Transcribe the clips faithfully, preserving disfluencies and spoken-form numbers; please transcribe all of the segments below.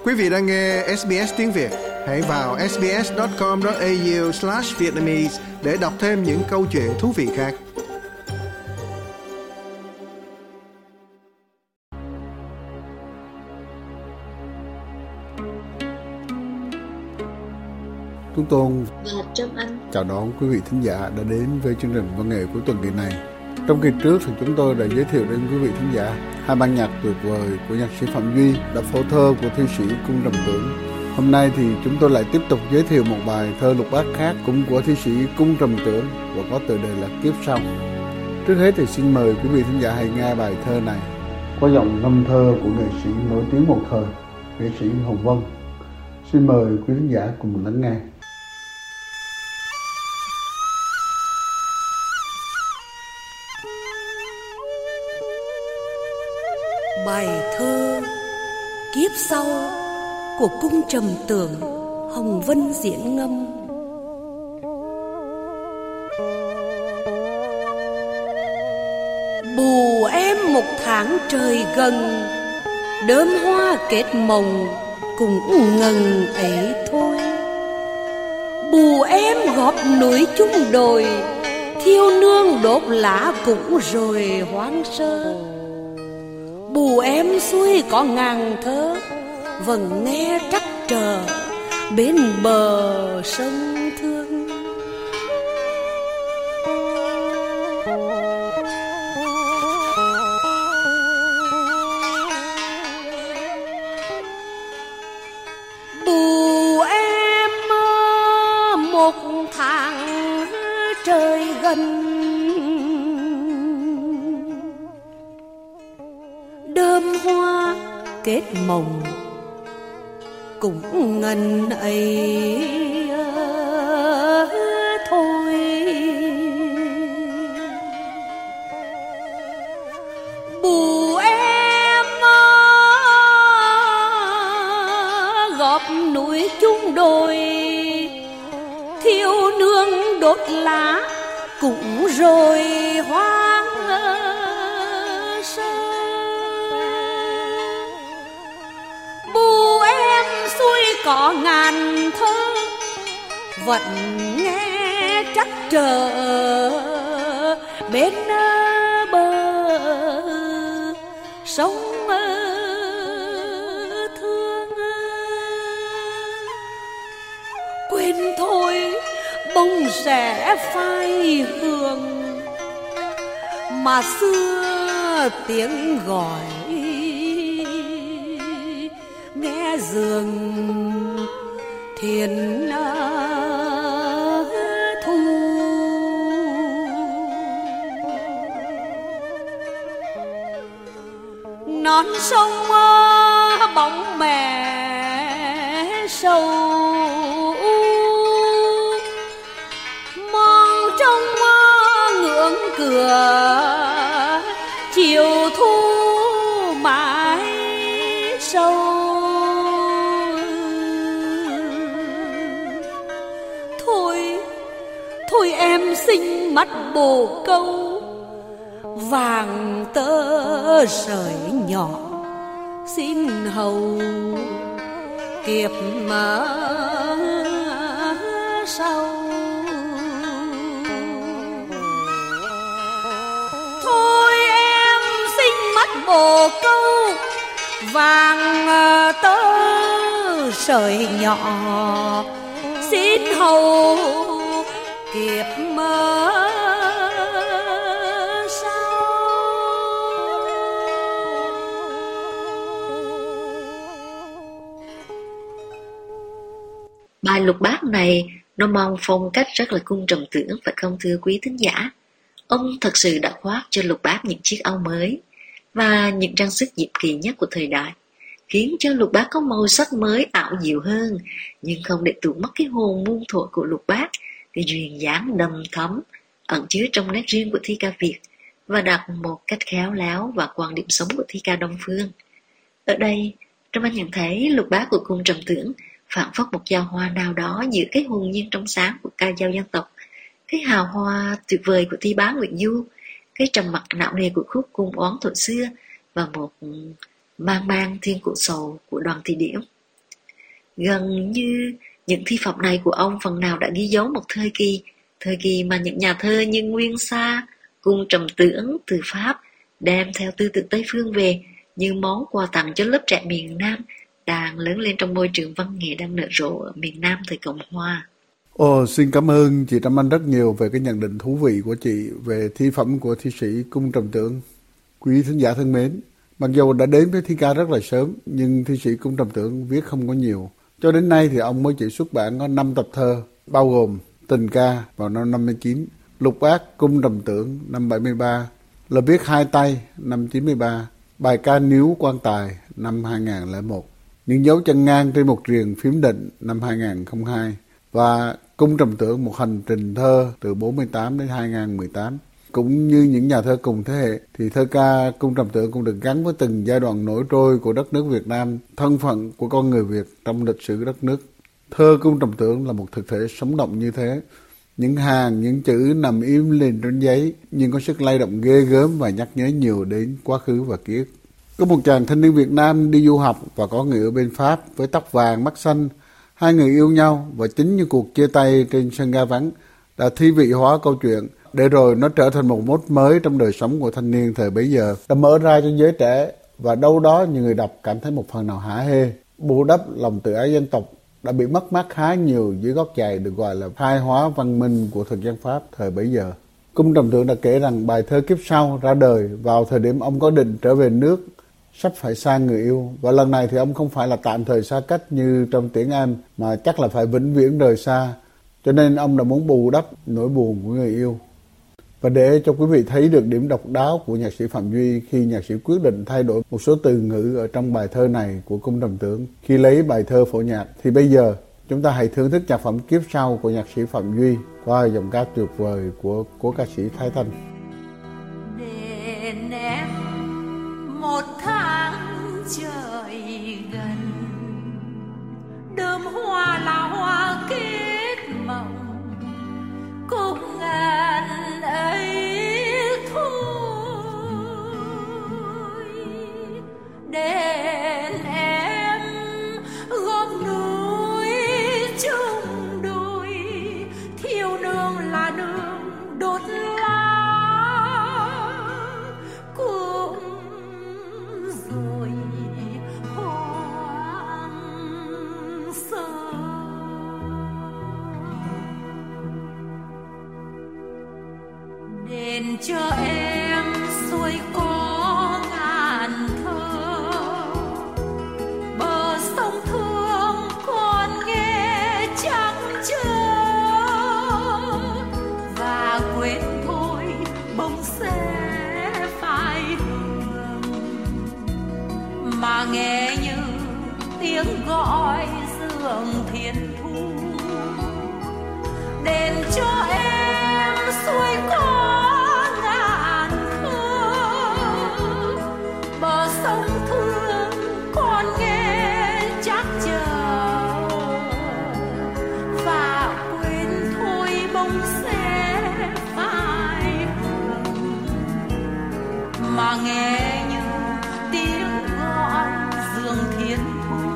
Quý vị đang nghe ét bê ét tiếng Việt. Hãy vào ét bê ét chấm com chấm a u slash vietnamese để đọc thêm những câu chuyện thú vị khác. Tuấn Tôn và Trâm Anh chào đón quý vị thính giả đã đến với chương trình văn nghệ của tuần kỳ này. Trong kỳ trước thì chúng tôi đã giới thiệu đến quý vị thính giả hai ban nhạc tuyệt vời của nhạc sĩ Phạm Duy, đã phổ thơ của thi sĩ Cung Trầm Tưởng. Hôm nay thì chúng tôi lại tiếp tục giới thiệu một bài thơ lục bát khác cũng của thi sĩ Cung Trầm Tưởng và có tựa đề là Kiếp Sau. Trước hết thì xin mời quý vị thính giả hãy nghe bài thơ này qua giọng ngâm thơ của nghệ sĩ nổi tiếng một thời, nghệ sĩ Hồng Vân. Xin mời quý thính giả cùng lắng nghe. Bài thơ Kiếp Sau của Cung Trầm Tưởng, Hồng Vân diễn ngâm. Bù em một tháng trời gần, đơm hoa kết mộng cũng ngần ấy thôi. Bù em góp núi chung đồi, thiêu nương đốt lá cũng rồi hoang sơ. Bù em xuôi có ngàn thơ, vẫn nghe trắc trở bên bờ sông Thương. Bù em một tháng trời gần, đơm hoa kết mộng cũng ngần ấy thôi. Bù em góp núi chung đồi, thiêu nương đốt lá cũng rồi hoang sơ. Bù em xuôi có ngàn thơ, vẫn nghe trắc trở bên bờ sông Thương. Quên thôi bông sẽ phai hương, mà xưa tiếng gọi nghe dường thiên thu. Non sông bóng mẹ sâu, mong trong ngưỡng cửa chiều thu mãi sâu. Thôi, thôi em xinh mắt bồ câu, vàng tơ sợi nhỏ xin hầu kiếp mà sau. Thôi em xinh mắt bồ câu, vàng tơ sợi nhỏ xin hầu kiếp mơ sau. Bài lục bát này nó mang phong cách rất là Cung Trầm Tưởng, phải không thưa quý thính giả? Ông thật sự đã khoác cho lục bát những chiếc áo mới và những trang sức diệp kỳ nhất của thời đại, khiến cho lục bát có màu sắc mới ảo diệu hơn, nhưng không để tụt mất cái hồn muôn thuở của lục bát, cái duyên dáng đầm thắm ẩn chứa trong nét riêng của thi ca Việt và đặt một cách khéo léo và quan điểm sống của thi ca Đông Phương. Ở đây, Trâm Anh nhận thấy lục bát của Cung Trầm Tưởng phản phất một giao hoa nào đó giữa cái hồn nhiên trong sáng của ca dao dân tộc, cái hào hoa tuyệt vời của thi bá Nguyễn Du, cái trầm mặc não nề của khúc Cung Oán thuở xưa và một mang mang thiên cụ sầu của Đoàn Thị Điểu. Gần như những thi phẩm này của ông phần nào đã ghi dấu một thời kỳ, thời kỳ mà những nhà thơ như Nguyên Sa, Cung Trầm Tưởng từ Pháp đem theo tư tưởng Tây phương về như món quà tặng cho lớp trẻ miền Nam đang lớn lên trong môi trường văn nghệ đang nở rộ ở miền Nam thời Cộng Hòa. Ồ, xin cảm ơn chị Trâm Anh rất nhiều về cái nhận định thú vị của chị về thi phẩm của thi sĩ Cung Trầm Tưởng. Quý thính giả thân mến, mặc dù đã đến với thi ca rất là sớm, nhưng thi sĩ Cung Trầm Tưởng viết không có nhiều. Cho đến nay thì ông mới chỉ xuất bản có năm tập thơ, bao gồm Tình Ca vào năm năm mươi chín, Lục Bát Cung Trầm Tưởng năm bảy mươi ba, Là Viết Hai Tay năm chín mươi ba, Bài Ca Níu Quan Tài năm hai nghìn không trăm lẻ một, Những Dấu Chân Ngang Trên Một Riềng Phím Định năm hai nghìn không trăm lẻ hai và Cung Trầm Tưởng Một Hành Trình Thơ từ bốn mươi tám đến hai nghìn không trăm mười tám. Cũng như những nhà thơ cùng thế hệ thì thơ ca Cung Trầm Tưởng cũng được gắn với từng giai đoạn nổi trôi của đất nước Việt Nam, thân phận của con người Việt trong lịch sử đất nước. Thơ Cung Trầm Tưởng là một thực thể sống động như thế. Những hàng, những chữ nằm im lìm trên giấy nhưng có sức lay động ghê gớm và nhắc nhớ nhiều đến quá khứ và ký ức. Có một chàng thanh niên Việt Nam đi du học và có người ở bên Pháp với tóc vàng mắt xanh. Hai người yêu nhau và chính như cuộc chia tay trên sân ga vắng đã thi vị hóa câu chuyện, để rồi nó trở thành một mốt mới trong đời sống của thanh niên thời bấy giờ, đã mở ra cho giới trẻ và đâu đó những người đọc cảm thấy một phần nào hả hê, bù đắp lòng tự ái dân tộc đã bị mất mát khá nhiều dưới gót giày được gọi là khai hóa văn minh của thực dân Pháp thời bấy giờ. Cung Trầm Tưởng đã kể rằng bài thơ Kiếp Sau ra đời vào thời điểm ông có định trở về nước, sắp phải xa người yêu, và lần này thì ông không phải là tạm thời xa cách như trong tiếng Anh mà chắc là phải vĩnh viễn rời xa, cho nên ông đã muốn bù đắp nỗi buồn của người yêu. Và để cho quý vị thấy được điểm độc đáo của nhạc sĩ Phạm Duy khi nhạc sĩ quyết định thay đổi một số từ ngữ ở trong bài thơ này của Cung Trầm Tưởng khi lấy bài thơ phổ nhạc, thì bây giờ chúng ta hãy thưởng thức nhạc phẩm Kiếp Sau của nhạc sĩ Phạm Duy qua giọng ca tuyệt vời của cố ca sĩ Thái Thanh. Đền em một tháng trời gần, đơm hoa là hoa kết mộng, cùng ngàn ấy thôi. Đền em góp núi chung đôi, thiêu nương là nương đốt lá cũng rồi hoang sơ. Đền cho em xuôi có ngàn thơ, bờ sông thương còn nghe chắc chờ, và quên thôi bỗng sẽ phai hương, mà nghe như tiếng gọi dường thiên thu. Đền cho em xuôi có mà nghe như tiếng gọi dường thiên thu.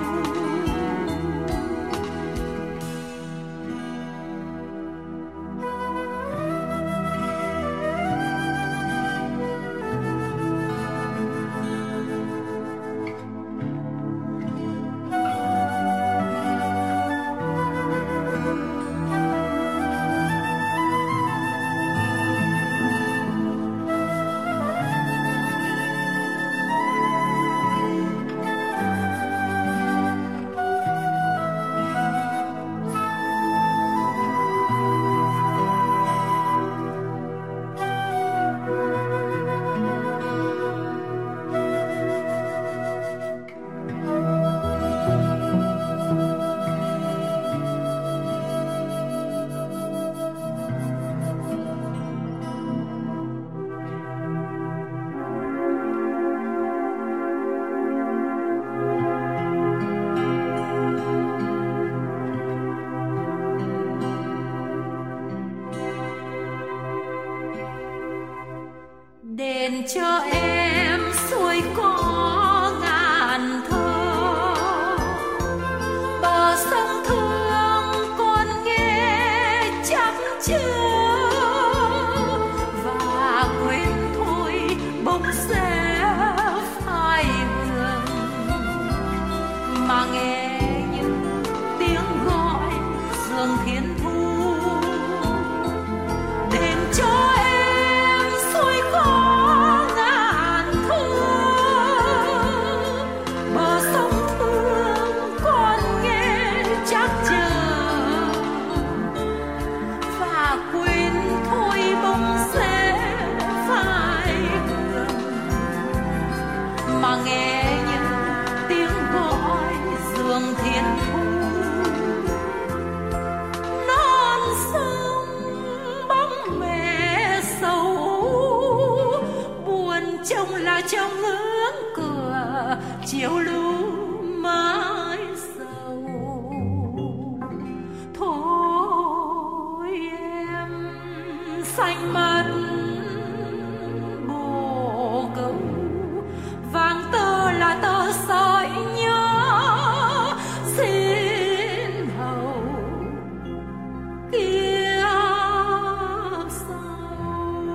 biển thu. Non sông bóng mẹ sầu, buồn trông là trông hướng cửa chiều lưu mãi sầu. Thôi em xanh mất bồ câu, vàng tơ là tơ sợi nhớ xin hầu kiếp sau.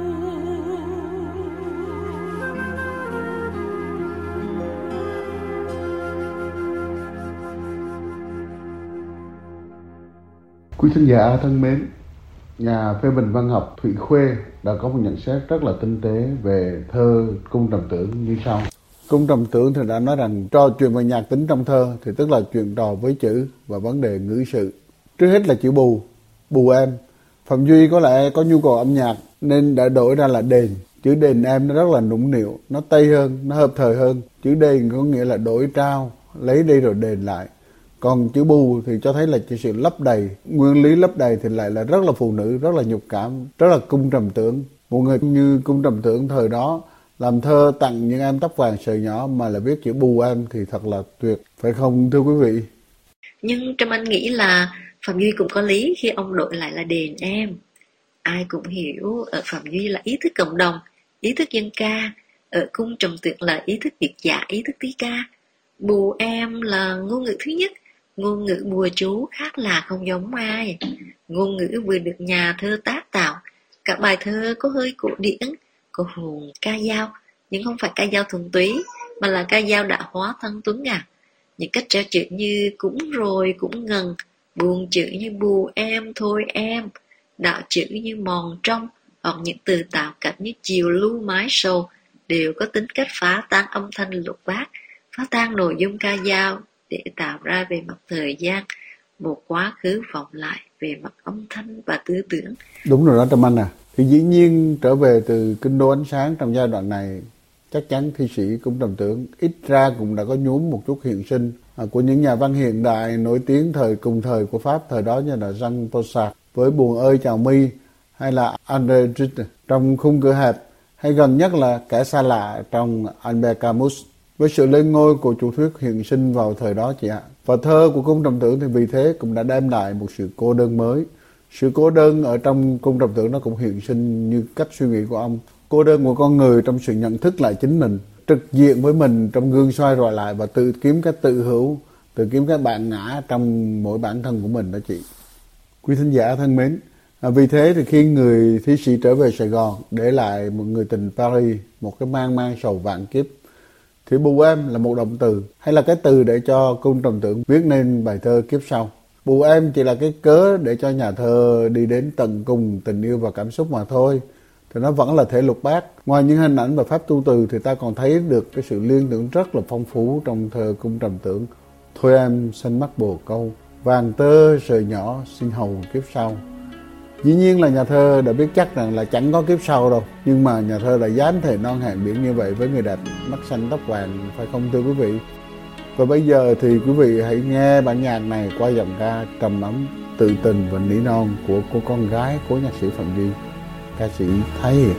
Quý thính giả thân mến, nhà phê bình văn học Thụy Khuê đã có một nhận xét rất là tinh tế về thơ Cung Trầm Tưởng như sau. Cung Trầm Tưởng thì đã nói rằng trò chuyện về nhạc tính trong thơ thì tức là chuyện trò với chữ và vấn đề ngữ sự. Trước hết là chữ bù, bù em. Phạm Duy có lẽ có nhu cầu âm nhạc nên đã đổi ra là đền. Chữ đền em nó rất là nũng nịu, nó tây hơn, nó hợp thời hơn. Chữ đền có nghĩa là đổi trao, lấy đi rồi đền lại. Còn chữ bù thì cho thấy là chỉ sự lấp đầy. Nguyên lý lấp đầy thì lại là rất là phụ nữ, rất là nhục cảm, rất là Cung Trầm Tưởng. Một người như Cung Trầm Tưởng thời đó làm thơ tặng những em tóc vàng sợi nhỏ mà là viết chữ bù em thì thật là tuyệt, phải không thưa quý vị? Nhưng Trâm Anh nghĩ là Phạm Duy cũng có lý khi ông đổi lại là đền em. Ai cũng hiểu ở Phạm Duy là ý thức cộng đồng, ý thức dân ca. Ở Cung Trầm Tưởng là ý thức việt dã, ý thức tí ca. Bù em là ngôn ngữ thứ nhất. Ngôn ngữ bùa chú khác là không giống ai. Ngôn ngữ vừa được nhà thơ tác tạo. Cả bài thơ có hơi cổ điển, có hồn ca dao, nhưng không phải ca dao thuần túy, mà là ca dao đã hóa thân tuấn ngạc. Những cách treo chữ như cũng rồi cũng ngần, buồn chữ như bù em thôi em, đạo chữ như mòn trong, hoặc những từ tạo cảnh như chiều lưu mái sầu đều có tính cách phá tan âm thanh lục bát, phá tan nội dung ca dao để tạo ra về mặt thời gian một quá khứ vọng lại về mặt âm thanh và tư tưởng. Đúng rồi đó Trâm Anh à. Thì dĩ nhiên trở về từ kinh đô ánh sáng trong giai đoạn này, chắc chắn thi sĩ Cung Trầm Tưởng ít ra cũng đã có nhuốm một chút hiện sinh à, của những nhà văn hiện đại nổi tiếng thời cùng thời của Pháp thời đó như là Jean-Paul Sartre với Buồn ơi chào mi, hay là André Gide trong Khung cửa hẹp, hay gần nhất là Kẻ xa lạ trong Albert Camus. Với sự lên ngôi của chủ thuyết hiện sinh vào thời đó chị ạ. Và thơ của Cung Trầm Tưởng thì vì thế cũng đã đem lại một sự cô đơn mới. Sự cô đơn ở trong Cung Trầm Tưởng nó cũng hiện sinh như cách suy nghĩ của ông. Cô đơn của con người trong sự nhận thức lại chính mình, trực diện với mình trong gương soi rọi lại và tự kiếm cái tự hữu, tự kiếm cái bản ngã trong mỗi bản thân của mình đó chị. Quý thính giả thân mến, à, vì thế thì khi người thí sĩ trở về Sài Gòn để lại một người tình Paris, một cái mang mang sầu vạn kiếp, thì bù em là một động từ hay là cái từ để cho Cung Trầm Tưởng viết nên bài thơ Kiếp Sau. Bù em chỉ là cái cớ để cho nhà thơ đi đến tận cùng tình yêu và cảm xúc mà thôi. Thì nó vẫn là thể lục bát. Ngoài những hình ảnh và pháp tu từ thì ta còn thấy được cái sự liên tưởng rất là phong phú trong thơ Cung Trầm Tưởng. Thôi em xanh mắt bồ câu, vàng tơ sợi nhỏ xin hầu kiếp sau. Dĩ nhiên là nhà thơ đã biết chắc rằng là chẳng có kiếp sau đâu, nhưng mà nhà thơ đã dám thề non hẹn biển như vậy với người đẹp mắt xanh tóc vàng, phải không thưa quý vị? Và bây giờ thì quý vị hãy nghe bản nhạc này qua giọng ca trầm ấm, tự tình và nỉ non của cô con gái của nhạc sĩ Phạm Duy, ca sĩ Thái Hiền.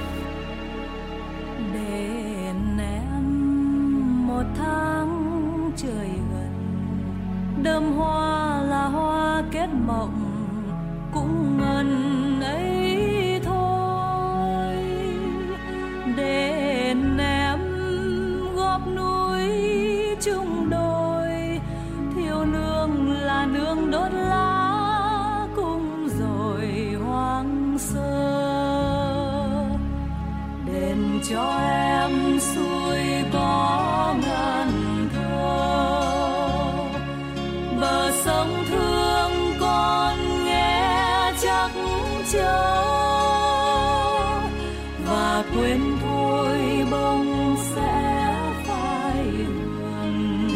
Đền em một tháng trời gần, đơm hoa là hoa kết mộng cũng ngần ấy thôi. Đền em góp núi chung đôi, thiêu nương là nương đốt lá cùng rồi hoang sơ. Đền cho em xuôi có ngàn thơ, bờ sông thương con nghe chắc chờ, và quên thôi bông sẽ phai hương,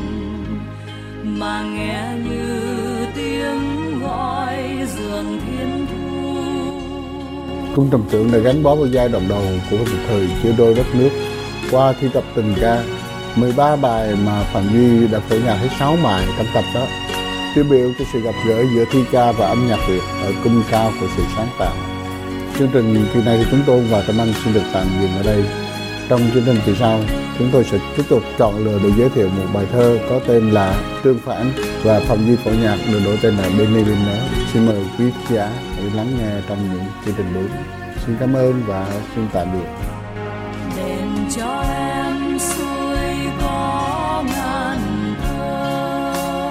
mà nghe như tiếng gọi dường thiên thu. Cung Trầm Tưởng đã gắn bó với giai đoạn đầu của một thời chia đôi đất nước qua thi tập tình ca, mười ba bài mà Phạm Duy đã phổ nhạc hết sáu bài trong tập đó, tiêu biểu cho sự gặp gỡ giữa thi ca và âm nhạc Việt ở cung cao của sự sáng tạo. Chương trình kỳ này thì chúng tôi và Tâm Anh xin được tạm dừng ở đây. Trong chương trình kỳ sau, chúng tôi sẽ tiếp tục chọn lựa để giới thiệu một bài thơ có tên là Tương Phản và Phạm Duy phổ nhạc được đổi tên là Bên Đây Bên Đó. Xin mời quý khán giả hãy lắng nghe trong những chương trình đến. Xin cảm ơn và xin tạm biệt. Đền cho em xuôi có ngàn thơ,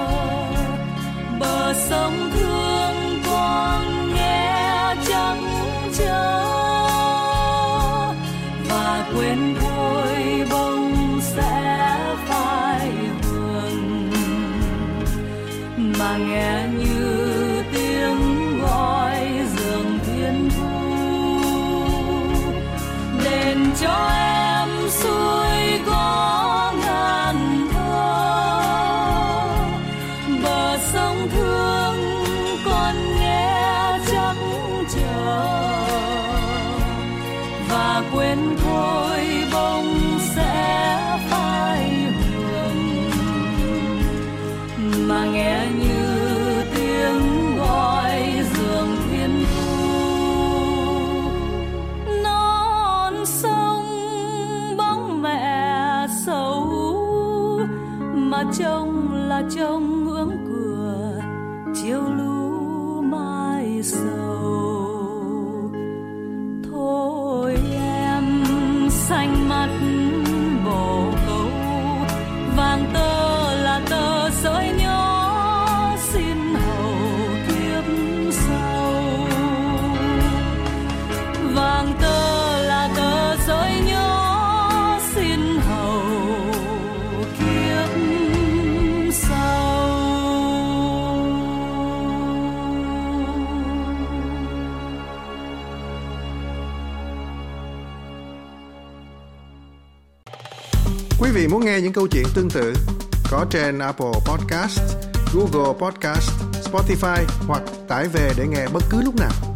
bờ sông thương con nghe trắng trơ, và quên thôi bông sẽ phai hương, mà nghe như tiếng gọi dường thiên thu. Đền cho em xuôi có ngàn thơ, bờ sông thương con nghe chắc chờ, và quên thôi bông sẽ phai hương, mà nghe như tiếng gọi dường thiên thu. Non sông bóng mẹ sầu, mà trông là trông hướng cửa chiều lu mai sầu. Thôi em xanh mắt bồ câu, vàng tơ là tơ sợi nhỏ xin hầu kiếp sau. Vàng tơ là tơ sợi nhỏ xin hầu kiếp sau. Quý vị muốn nghe những câu chuyện tương tự có trên Apple Podcast, Google Podcast, Spotify hoặc tải về để nghe bất cứ lúc nào.